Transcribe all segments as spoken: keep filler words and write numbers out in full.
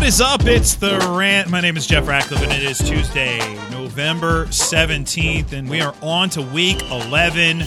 is up? It's The Rant. My name is Jeff Ratcliffe, and it is Tuesday, November seventeenth, and we are on to week eleven.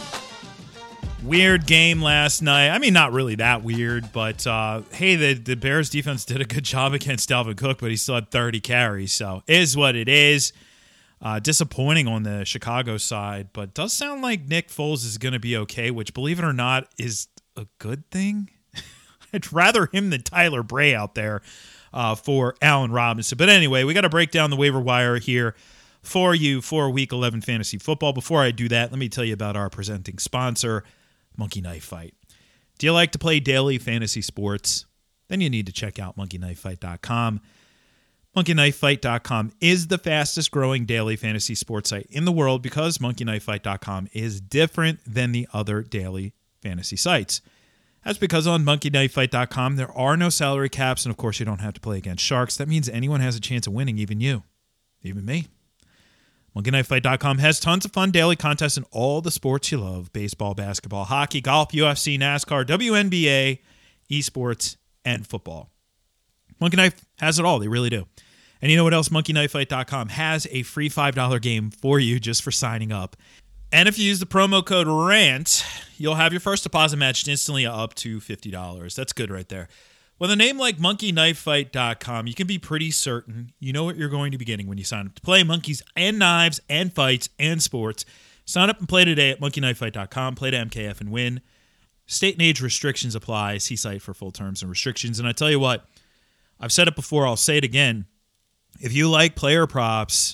Weird game last night. I mean, not really that weird, but uh, hey, the, the Bears defense did a good job against Dalvin Cook, but he still had thirty carries, so is what it is. Uh, disappointing on the Chicago side, but does sound like Nick Foles is going to be okay, which, believe it or not, is a good thing. I'd rather him than Tyler Bray out there uh, for Allen Robinson. But anyway, we got to break down the waiver wire here for you for Week eleven Fantasy Football. Before I do that, let me tell you about our presenting sponsor, Monkey Knife Fight. Do you like to play daily fantasy sports? Then you need to check out monkey knife fight dot com. monkey knife fight dot com is the fastest growing daily fantasy sports site in the world because monkey knife fight dot com is different than the other daily fantasy sites. That's because on monkey knife fight dot com, there are no salary caps, and of course, you don't have to play against sharks. That means anyone has a chance of winning, even you, even me. monkey knife fight dot com has tons of fun daily contests in all the sports you love: baseball, basketball, hockey, golf, U F C, NASCAR, W N B A, esports, and football. Monkey Knife has it all. They really do. And you know what else? monkey knife fight dot com has a free five dollars game for you just for signing up. And if you use the promo code RANT, you'll have your first deposit matched instantly up to fifty dollars. That's good right there. With a name like monkey knife fight dot com, you can be pretty certain you know what you're going to be getting when you sign up to play monkeys and knives and fights and sports. Sign up and play today at monkey knife fight dot com. Play to M K F and win. State and age restrictions apply. See site for full terms and restrictions. And I tell you what, I've said it before, I'll say it again. If you like player props,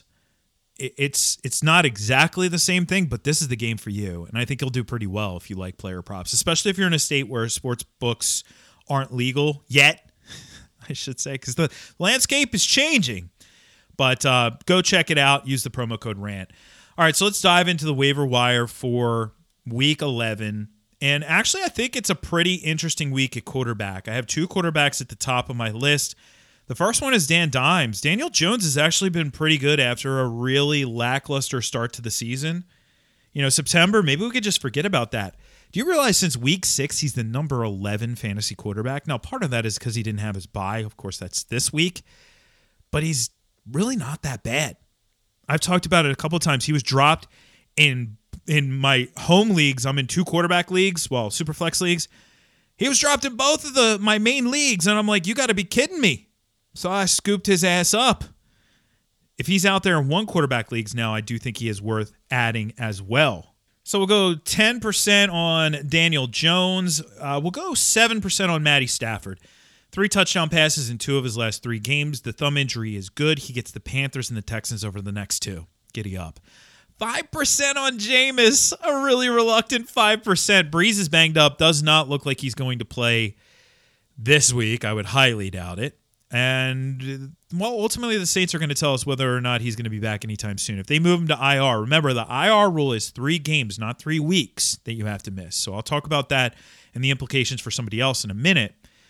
it's it's not exactly the same thing, but this is the game for you. And I think you'll do pretty well if you like player props, especially if you're in a state where sports books aren't legal yet, I should say, because the landscape is changing. But uh, go check it out. Use the promo code RANT. All right, so let's dive into the waiver wire for Week eleven. And actually, I think it's a pretty interesting week at quarterback. I have two quarterbacks at the top of my list. The first one is Dan Dimes. Daniel Jones has actually been pretty good after a really lackluster start to the season. You know, September, maybe we could just forget about that. Do you realize since week six, he's the number eleven fantasy quarterback? Now, part of that is because he didn't have his bye. Of course, that's this week. But he's really not that bad. I've talked about it a couple of times. He was dropped in, in my home leagues. I'm in two quarterback leagues, well, Superflex leagues. He was dropped in both of the my main leagues, and I'm like, you got to be kidding me. So I scooped his ass up. If he's out there in one quarterback leagues now, I do think he is worth adding as well. So we'll go ten percent on Daniel Jones. Uh, we'll go seven percent on Matty Stafford. Three touchdown passes in two of his last three games. The thumb injury is good. He gets the Panthers and the Texans over the next two. Giddy up. five percent on Jameis. A really reluctant five percent. Breeze is banged up. Does not look like he's going to play this week. I would highly doubt it. And, well, ultimately the Saints are going to tell us whether or not he's going to be back anytime soon. If they move him to I R, remember the I R rule is three games, not three weeks that you have to miss. So I'll talk about that and the implications for somebody else in a minute.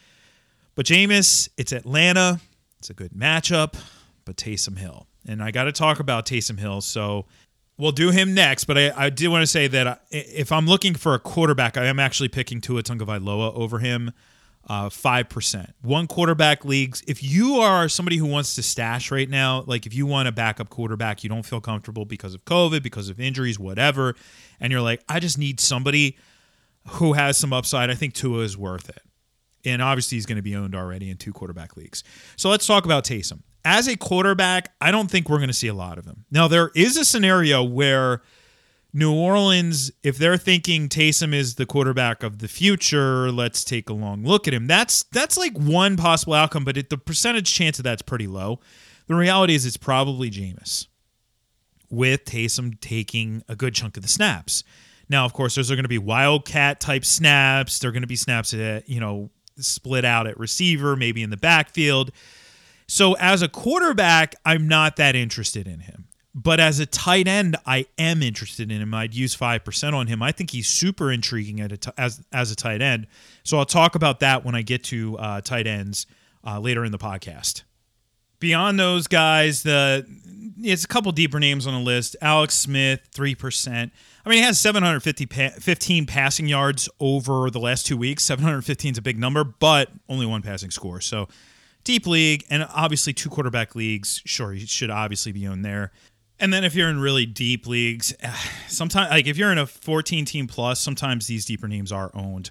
But Jameis, it's Atlanta. It's a good matchup, but Taysom Hill. And I got to talk about Taysom Hill, so we'll do him next. But I, I did want to say that if I'm looking for a quarterback, I am actually picking Tua Tagovailoa over him. Uh, five percent. One quarterback leagues. If you are somebody who wants to stash right now, like if you want a backup quarterback, you don't feel comfortable because of COVID, because of injuries, whatever, and you're like, I just need somebody who has some upside, I think Tua is worth it. And obviously he's going to be owned already in two quarterback leagues. So let's talk about Taysom. As a quarterback, I don't think we're going to see a lot of him. Now, there is a scenario where New Orleans, if they're thinking Taysom is the quarterback of the future, let's take a long look at him. That's that's like one possible outcome, but it, the percentage chance of that's pretty low. The reality is it's probably Jameis, with Taysom taking a good chunk of the snaps. Now, of course, those are going to be Wildcat-type snaps. They're going to be snaps that, you know, split out at receiver, maybe in the backfield. So as a quarterback, I'm not that interested in him. But as a tight end, I am interested in him. I'd use five percent on him. I think he's super intriguing at a t- as, as a tight end. So I'll talk about that when I get to uh, tight ends uh, later in the podcast. Beyond those guys, the it's a couple deeper names on the list. Alex Smith, three percent. I mean, he has seven hundred fifteen passing yards over the last two weeks. seven hundred fifteen is a big number, but only one passing score. So Deep league, and obviously two quarterback leagues, sure, he should obviously be owned there. And then if you're in really deep leagues, sometimes, like if you're in a fourteen team plus, sometimes these deeper names are owned.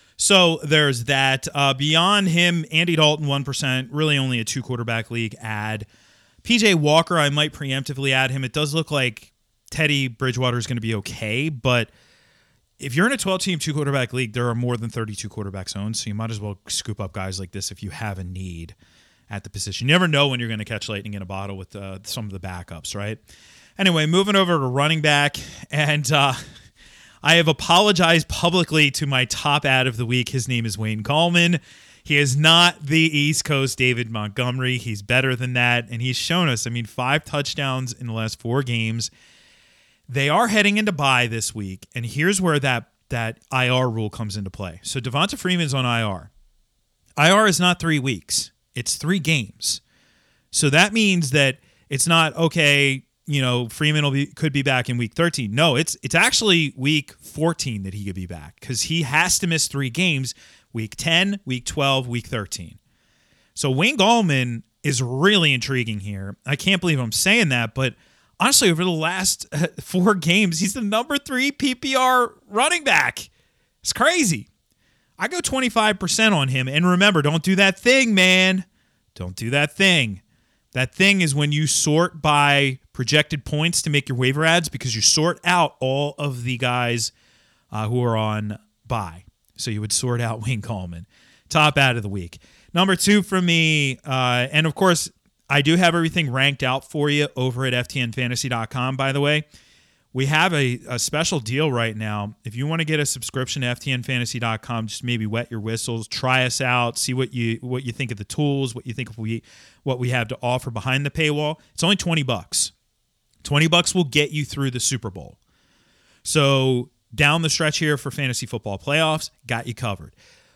So there's that. Uh, beyond him, Andy Dalton, one percent, really only a two quarterback league add. P J Walker, I might preemptively add him. It does look like Teddy Bridgewater is going to be okay, but if you're in a twelve team two quarterback league, there are more than thirty-two quarterbacks owned, so you might as well scoop up guys like this if you have a need at the position. You never know when you're going to catch lightning in a bottle with uh, some of the backups, right? Anyway, moving over to running back, and uh, I have apologized publicly to my top ad of the week. His name is Wayne Gallman. He is not the East Coast David Montgomery. He's better than that, and he's shown us, I mean, five touchdowns in the last four games. They are heading into bye this week, and here's where that, that I R rule comes into play. So Devonta Freeman's on I R. I R is not three weeks. It's three games. So that means that it's not, okay, you know, Freeman will be, could be back in week thirteen. No, it's it's actually week fourteen that he could be back because he has to miss three games, week ten, week twelve, week thirteen. So Wayne Gallman is really intriguing here. I can't believe I'm saying that, but honestly, over the last uh, four games, he's the number three P P R running back. It's crazy. I go twenty-five percent on him. And remember, don't do that thing, man. Don't do that thing. That thing is when you sort by projected points to make your waiver ads because you sort out all of the guys uh, who are on bye. So you would sort out Wayne Gallman. Top ad of the week. Number two for me, uh, and of course, I do have everything ranked out for you over at F T N fantasy dot com, by the way. We have a, a special deal right now. If you want to get a subscription to F T N fantasy dot com, just maybe wet your whistles, try us out, see what you what you think of the tools, what you think of we what we have to offer behind the paywall. It's only twenty bucks. twenty bucks will get you through the Super Bowl. So down the stretch here for fantasy football playoffs, got you covered.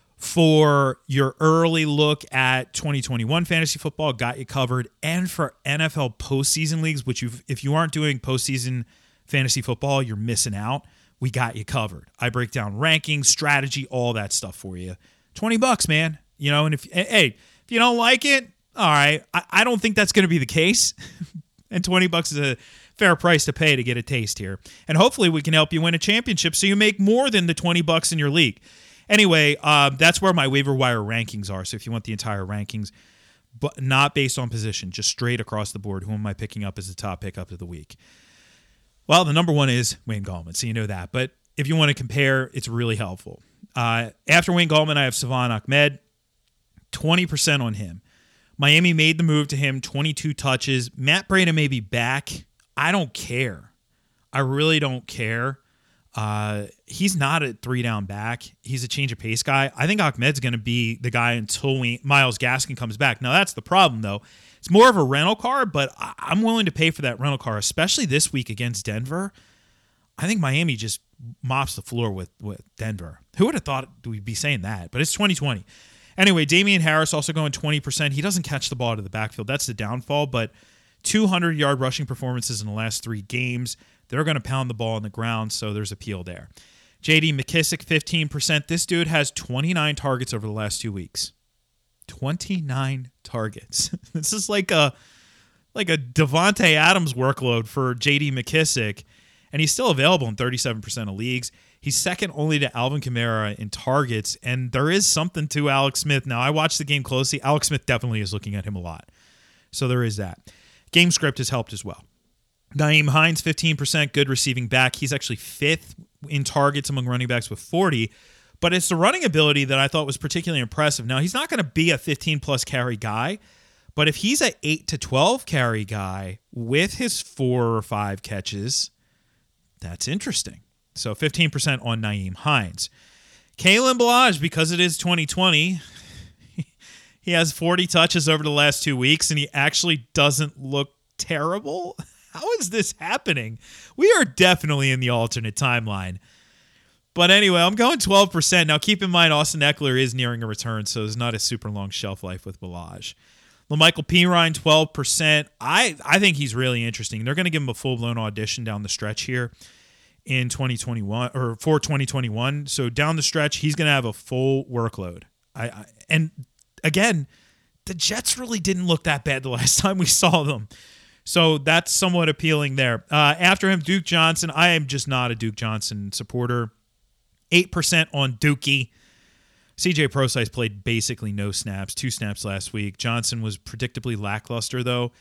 For your early look at twenty twenty-one fantasy football, got you covered. And for N F L postseason leagues, which you've, if you aren't doing postseason fantasy football, you're missing out. We got you covered. I break down rankings, strategy, all that stuff for you. twenty bucks, man. You know, and if, hey, if you don't like it, all right. I, I don't think that's going to be the case. And twenty bucks is a fair price to pay to get a taste here. And hopefully we can help you win a championship so you make more than the twenty bucks in your league. Anyway, uh, that's where my waiver wire rankings are. So if you want the entire rankings, but not based on position, just straight across the board, who am I picking up as the top pickup of the week? Well, the number one is Wayne Gallman, so you know that. But if you want to compare, it's really helpful. Uh, after Wayne Gallman, I have Salvon Ahmed, twenty percent on him. Miami made the move to him, twenty-two touches. Matt Breida may be back. I don't care. I really don't care. Uh, he's not a three-down back. He's a change-of-pace guy. I think Ahmed's going to be the guy until we, Myles Gaskin comes back. Now, that's the problem, though. It's more of a rental car, but I, I'm willing to pay for that rental car, especially this week against Denver. I think Miami just mops the floor with, with Denver. Who would have thought we'd be saying that? But it's twenty twenty. Anyway, Damian Harris also going twenty percent. He doesn't catch the ball to the backfield. That's the downfall, but two hundred yard rushing performances in the last three games. They're going to pound the ball on the ground, so there's appeal there. J D McKissick, fifteen percent. This dude has twenty-nine targets over the last two weeks. twenty-nine targets. This is like a like a Devontae Adams workload for J D McKissick, and he's still available in thirty-seven percent of leagues. He's second only to Alvin Kamara in targets, and there is something to Alex Smith. Now, I watched the game closely. Alex Smith definitely is looking at him a lot. So there is that. Game script has helped as well. Nyheim Hines, fifteen percent, good receiving back. He's actually fifth in targets among running backs with forty, but it's the running ability that I thought was particularly impressive. Now, he's not going to be a fifteen-plus carry guy, but if he's an eight to twelve carry guy with his four or five catches, that's interesting. So fifteen percent on Nyheim Hines. Kalen Ballage, because it is twenty twenty, he has forty touches over the last two weeks, and he actually doesn't look terrible. How is this happening? We are definitely in the alternate timeline. But anyway, I'm going twelve percent. Now, keep in mind, Austin Eckler is nearing a return, so there's not a super long shelf life with Ballage. LaMichael Pirine, twelve percent. I, I think he's really interesting. They're going to give him a full-blown audition down the stretch here in twenty twenty-one, or for twenty twenty-one. So down the stretch, he's going to have a full workload. I, I And again, the Jets really didn't look that bad the last time we saw them. So that's somewhat appealing there. Uh, after him, Duke Johnson. I am just not a Duke Johnson supporter. eight percent on Dookie. C J Prosise played basically no snaps, two snaps last week. Johnson was predictably lackluster, though.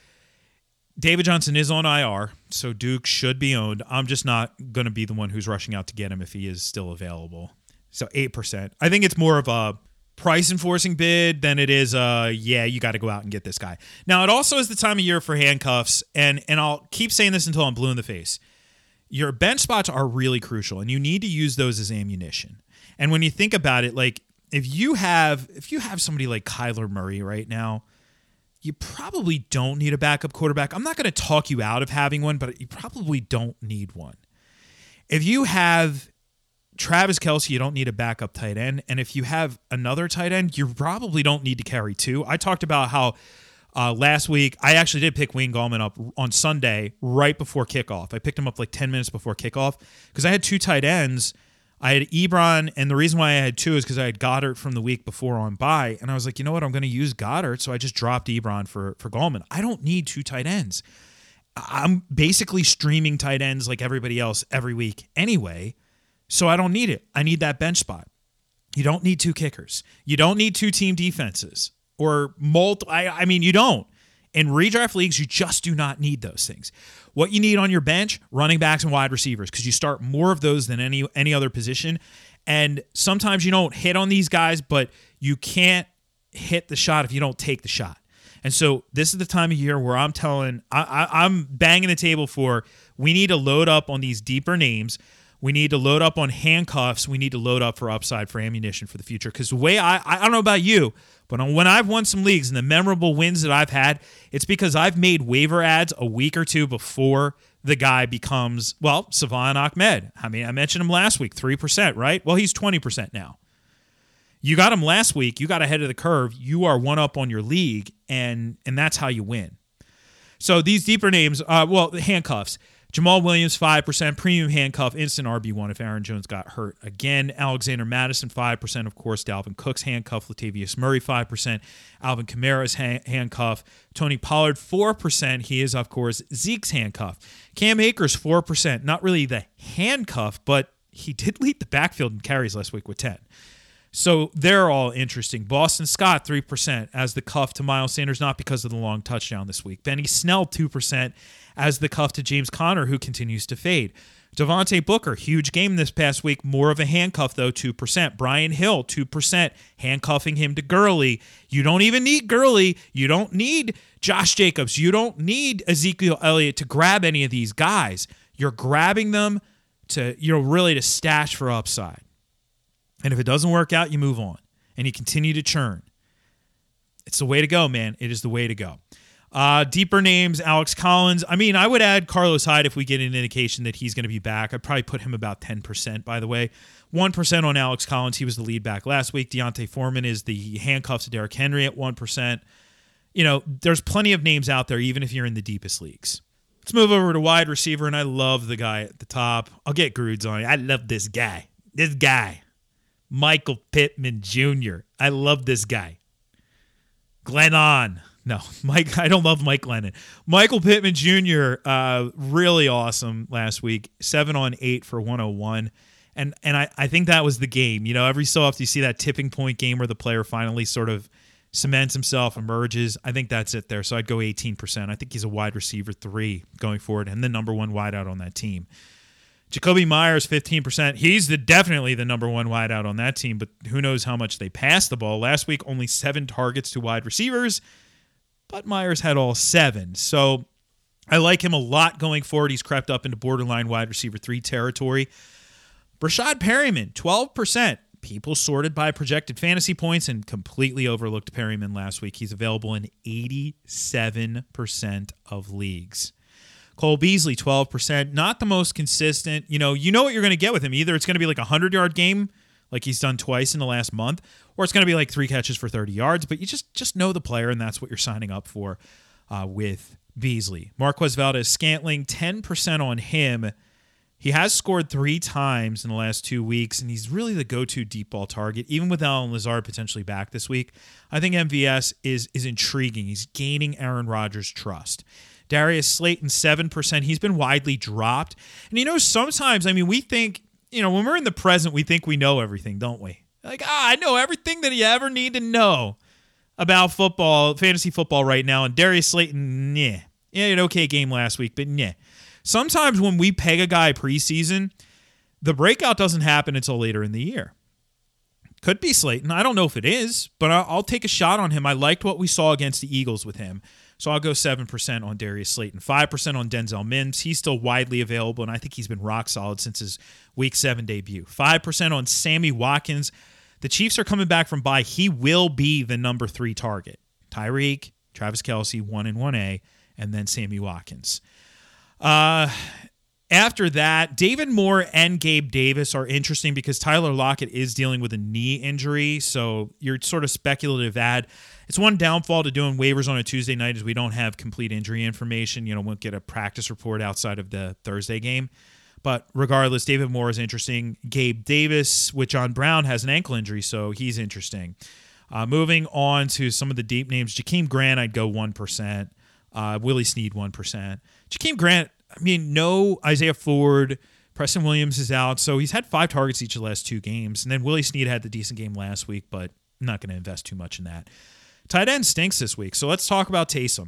David Johnson is on I R, so Duke should be owned. I'm just not going to be the one who's rushing out to get him if he is still available. So eight percent. I think it's more of a price enforcing bid than it is uh yeah, you got to go out and get this guy. Now, it also is the time of year for handcuffs, and and I'll keep saying this until I'm blue in the face. Your bench spots are really crucial, and you need to use those as ammunition. And when you think about it, like if you have if you have somebody like Kyler Murray right now, you probably don't need a backup quarterback. I'm not going to talk you out of having one, but you probably don't need one. If you have Travis Kelce, you don't need a backup tight end. And if you have another tight end, you probably don't need to carry two. I talked about how uh, last week, I actually did pick Wayne Gallman up on Sunday right before kickoff. I picked him up like ten minutes before kickoff because I had two tight ends. I had Ebron, and the reason why I had two is because I had Goddard from the week before on bye, and I was like, you know what, I'm going to use Goddard, so I just dropped Ebron for, for Gallman. I don't need two tight ends. I'm basically streaming tight ends like everybody else every week anyway, so I don't need it. I need that bench spot. You don't need two kickers. You don't need two team defenses, or multi. I, I mean, you don't. In redraft leagues, you just do not need those things. What you need on your bench, running backs and wide receivers, because you start more of those than any any other position. And sometimes you don't hit on these guys, but you can't hit the shot if you don't take the shot. And so this is the time of year where I'm telling, I, I, I'm banging the table for we need to load up on these deeper names. We need to load up on handcuffs. We need to load up for upside for ammunition for the future. Because the way I, I don't know about you, but when I've won some leagues and the memorable wins that I've had, it's because I've made waiver ads a week or two before the guy becomes, well, Salvon Ahmed. I mean, I mentioned him last week, three percent, right? Well, he's twenty percent now. You got him last week. You got ahead of the curve. You are one up on your league, and and that's how you win. So these deeper names, uh, well, the handcuffs. Jamal Williams, five percent. Premium handcuff, instant R B one if Aaron Jones got hurt again. Alexander Madison, five percent. Of course, Dalvin Cook's handcuff. Latavius Murray, five percent. Alvin Kamara's ha- handcuff. Tony Pollard, four percent. He is, of course, Zeke's handcuff. Cam Akers, four percent. Not really the handcuff, but he did lead the backfield in carries last week with ten. So they're all interesting. Boston Scott, three percent as the cuff to Miles Sanders, not because of the long touchdown this week. Benny Snell, two percent as the cuff to James Conner, who continues to fade. Devontae Booker, huge game this past week, more of a handcuff, though, two percent. Brian Hill, two percent, handcuffing him to Gurley. You don't even need Gurley. You don't need Josh Jacobs. You don't need Ezekiel Elliott to grab any of these guys. You're grabbing them to, you know, really to stash for upside. And if it doesn't work out, you move on and you continue to churn. It's the way to go, man. It is the way to go. Uh, deeper names, Alex Collins. I mean, I would add Carlos Hyde if we get an indication that he's going to be back. I'd probably put him about ten percent, by the way. one percent on Alex Collins. He was the lead back last week. Deontay Foreman is the handcuffs to Derrick Henry at one percent. You know, there's plenty of names out there, even if you're in the deepest leagues. Let's move over to wide receiver, and I love the guy at the top. I'll get Grudes on it. I love this guy. This guy. Michael Pittman Junior I love this guy. Glennon. No, Mike. I don't love Mike Glennon. Michael Pittman Junior Uh, really awesome last week. Seven on eight for one oh one. And and I, I think that was the game. You know, every so often you see that tipping point game where the player finally sort of cements himself, emerges. I think that's it there. So I'd go eighteen percent. I think he's a wide receiver three going forward and the number one wideout on that team. Jacoby Myers, fifteen percent. He's the definitely the number one wideout on that team, but who knows how much they pass the ball. Last week, only seven targets to wide receivers, but Myers had all seven. So I like him a lot going forward. He's crept up into borderline wide receiver three territory. Rashad Perryman, twelve percent. People sorted by projected fantasy points and completely overlooked Perryman last week. He's available in eighty-seven percent of leagues. Cole Beasley, twelve percent. Not the most consistent. You know, you know what you're going to get with him. Either it's going to be like a hundred-yard game, like he's done twice in the last month, or it's going to be like three catches for thirty yards. But you just, just know the player, and that's what you're signing up for uh, with Beasley. Marquez Valdez-Scantling, ten percent on him. He has scored three times in the last two weeks, and he's really the go-to deep ball target, even with Allen Lazard potentially back this week. I think M V S is is intriguing. He's gaining Aaron Rodgers' trust. Darius Slayton, seven percent. He's been widely dropped. And, you know, sometimes, I mean, we think, you know, when we're in the present, we think we know everything, don't we? Like, ah, I know everything that you ever need to know about football, fantasy football right now. And Darius Slayton, yeah. Yeah, an okay game last week, but yeah. Sometimes when we peg a guy preseason, the breakout doesn't happen until later in the year. Could be Slayton. I don't know if it is, but I'll take a shot on him. I liked what we saw against the Eagles with him. So I'll go seven percent on Darius Slayton, five percent on Denzel Mims. He's still widely available, and I think he's been rock solid since his week seven debut. five percent on Sammy Watkins. The Chiefs are coming back from bye. He will be the number three target. Tyreek, Travis Kelce, one and one A, and then Sammy Watkins. Uh, after that, David Moore and Gabe Davis are interesting because Tyler Lockett is dealing with a knee injury, so you're sort of speculative ad. It's one downfall to doing waivers on a Tuesday night is we don't have complete injury information. You know, won't get a practice report outside of the Thursday game. But regardless, David Moore is interesting. Gabe Davis with John Brown has an ankle injury, so he's interesting. Uh, moving on to some of the deep names, Jakeem Grant, I'd go one percent. Uh, Willie Snead, one percent. Jakeem Grant, I mean, no Isaiah Ford. Preston Williams is out, so he's had five targets each of the last two games. And then Willie Snead had the decent game last week, but I'm not going to invest too much in that. Tight end stinks this week, so let's talk about Taysom.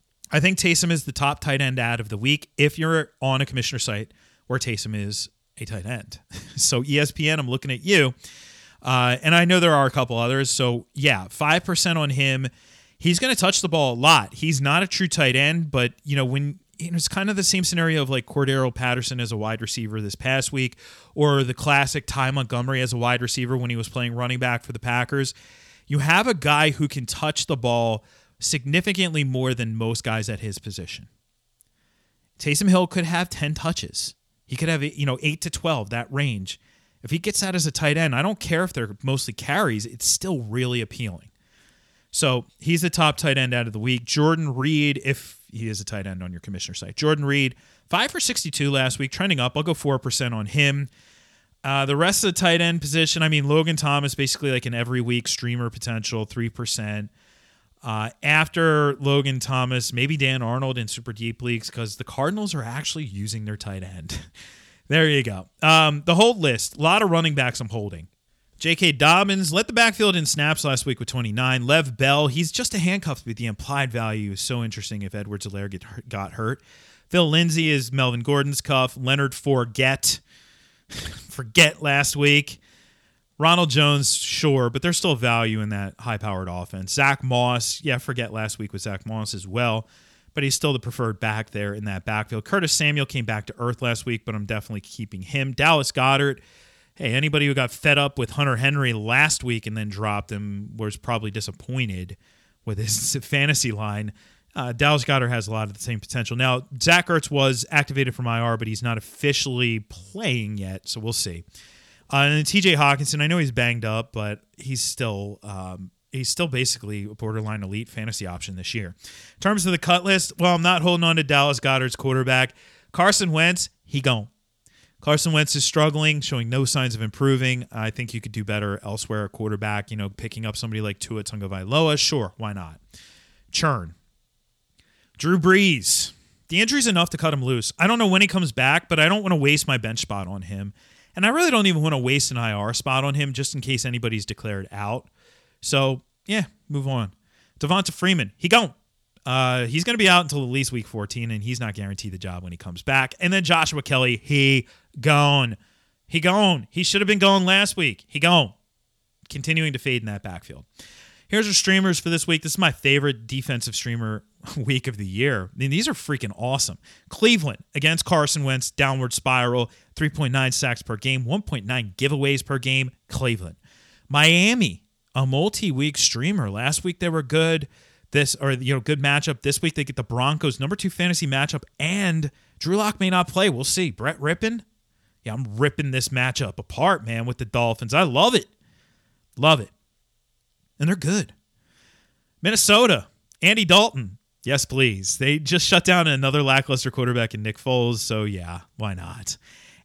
I think Taysom is the top tight end ad of the week if you're on a commissioner site where Taysom is a tight end. So E S P N, I'm looking at you. Uh, and I know there are a couple others. So, yeah, five percent on him. He's going to touch the ball a lot. He's not a true tight end, but, you know, when you know, it's kind of the same scenario of like Cordero Patterson as a wide receiver this past week, or the classic Ty Montgomery as a wide receiver when he was playing running back for the Packers. You have a guy who can touch the ball significantly more than most guys at his position. Taysom Hill could have ten touches. He could have, you know, eight to twelve, that range. If he gets that as a tight end, I don't care if they're mostly carries, it's still really appealing. So he's the top tight end out of the week. Jordan Reed, if he is a tight end on your commissioner site. Jordan Reed, five for sixty-two last week, trending up. I'll go four percent on him. Uh, the rest of the tight end position, I mean, Logan Thomas, basically like an every week streamer potential, three percent. Uh, after Logan Thomas, maybe Dan Arnold in super deep leagues because the Cardinals are actually using their tight end. There you go. Um, the hold list, a lot of running backs I'm holding. J K. Dobbins led the backfield in snaps last week with twenty-nine. Lev Bell, he's just a handcuff, but the implied value is so interesting if Edwards-Helaire get hurt, got hurt. Phil Lindsay is Melvin Gordon's cuff. Leonard Fournette, forget last week. Ronald Jones, sure, but there's still value in that high-powered offense. Zach Moss, yeah, forget last week with Zach Moss as well, but he's still the preferred back there in that backfield. Curtis Samuel came back to earth last week, but I'm definitely keeping him. Dallas Goedert, hey, anybody who got fed up with Hunter Henry last week and then dropped him was probably disappointed with his fantasy line. Uh, Dallas Goedert has a lot of the same potential. Now, Zach Ertz was activated from I R, but he's not officially playing yet, so we'll see. Uh, and then T J Hawkinson, I know he's banged up, but he's still um, he's still basically a borderline elite fantasy option this year. In terms of the cut list, well, I'm not holding on to Dallas Goedert's quarterback. Carson Wentz, he gone. Carson Wentz is struggling, showing no signs of improving. I think you could do better elsewhere at quarterback. You know, picking up somebody like Tua Tagovailoa, sure, why not? Churn. Drew Brees. The injury's enough to cut him loose. I don't know when he comes back, but I don't want to waste my bench spot on him. And I really don't even want to waste an I R spot on him just in case anybody's declared out. So, yeah, move on. Devonta Freeman, he gone. Uh, he's going to be out until at least week fourteen, and he's not guaranteed the job when he comes back. And then Joshua Kelly, he gone. He gone. He should have been gone last week. He gone. Continuing to fade in that backfield. Here's our streamers for this week. This is my favorite defensive streamer week of the year. I mean, these are freaking awesome. Cleveland against Carson Wentz, downward spiral, three point nine sacks per game, one point nine giveaways per game. Cleveland. Miami, a multi-week streamer. Last week they were good. This or you know, good matchup. This week they get the Broncos, number two fantasy matchup, and Drew Lock may not play. We'll see. Brett Rippon. Yeah, I'm ripping this matchup apart, man, with the Dolphins. I love it. Love it. And they're good. Minnesota, Andy Dalton. Yes, please. They just shut down another lackluster quarterback in Nick Foles, so yeah, why not?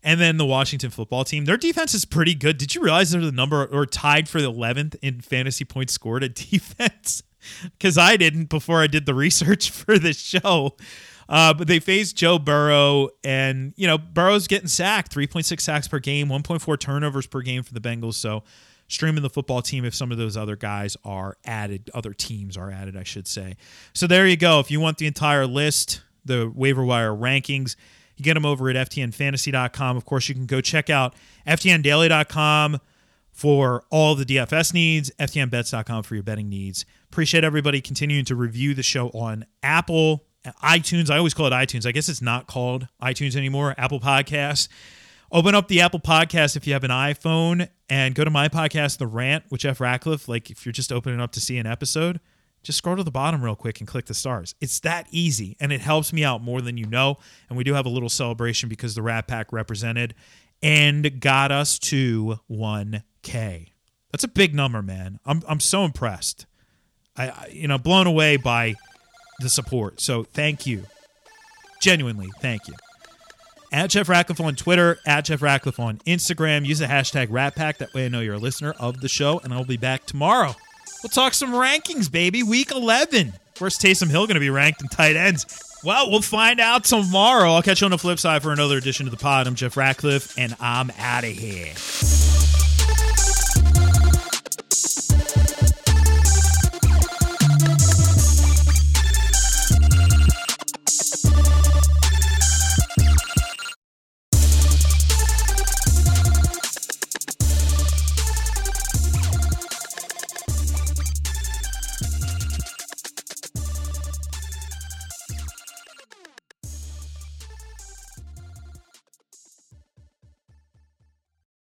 And then the Washington football team, their defense is pretty good. Did you realize they're the number or tied for the eleventh in fantasy points scored at defense? Because I didn't before I did the research for this show. Uh, but they faced Joe Burrow, and, you know, Burrow's getting sacked, three point six sacks per game, one point four turnovers per game for the Bengals. So streaming the football team if some of those other guys are added, other teams are added, I should say. So there you go. If you want the entire list, the waiver wire rankings, you get them over at F T N fantasy dot com. Of course, you can go check out F T N daily dot com for all the D F S needs, F T N bets dot com for your betting needs. Appreciate everybody continuing to review the show on Apple, iTunes. I always call it iTunes. I guess it's not called iTunes anymore, Apple Podcasts. Open up the Apple Podcast if you have an iPhone and go to my podcast, The Rant with Jeff Ratcliffe. Like if you're just opening up to see an episode, just scroll to the bottom real quick and click the stars. It's that easy, and it helps me out more than you know. And we do have a little celebration because the Rat Pack represented and got us to one K. That's a big number, man. I'm I'm so impressed. I, I you know, blown away by the support. So thank you. Genuinely, thank you. At Jeff Ratcliffe on Twitter, at Jeff Ratcliffe on Instagram. Use the hashtag Rat Pack. That way I know you're a listener of the show, and I'll be back tomorrow. We'll talk some rankings, baby. Week eleven. Where's Taysom Hill going to be ranked in tight ends? Well, we'll find out tomorrow. I'll catch you on the flip side for another edition of the pod. I'm Jeff Ratcliffe, and I'm out of here.